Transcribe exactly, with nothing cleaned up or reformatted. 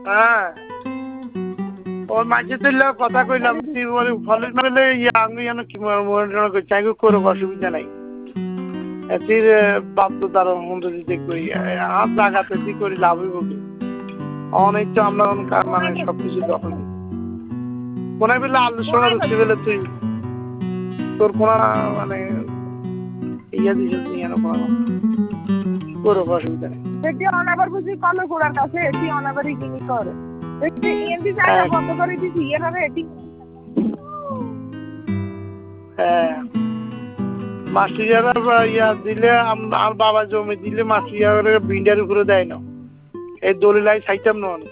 হ্যাঁ ওর মাঝে তুললে কথা কইলাম ফলের মেলে ইয়ে আমি যেন কি মনে করছি আমি করবো অসুবিধা নাই এটির বাপ তো তার মন্দির দিতে করি হাত লাগাতে দি করি লাভ হইব কি অনেক তো আমরা মানে সবকিছু দখল কোন বেলা আলু সোনা ধরতে বেলে তুই তোর কোন মানে ইয়া দিস করবো অসুবিধা নেই এটি অনাবার বুঝি কল গোড়ার কাছে এটি অনাবারই কিনি করে এটি এমনি জায়গা বন্ধ করে দিছি এভাবে এটি হ্যাঁ মাসিয়ারা ইয়া দিলে আর বাবা জমি দিলে মাসিয়ারে ভিন্ডার উপরে দেয় না এই দলিলাই চাইতাম না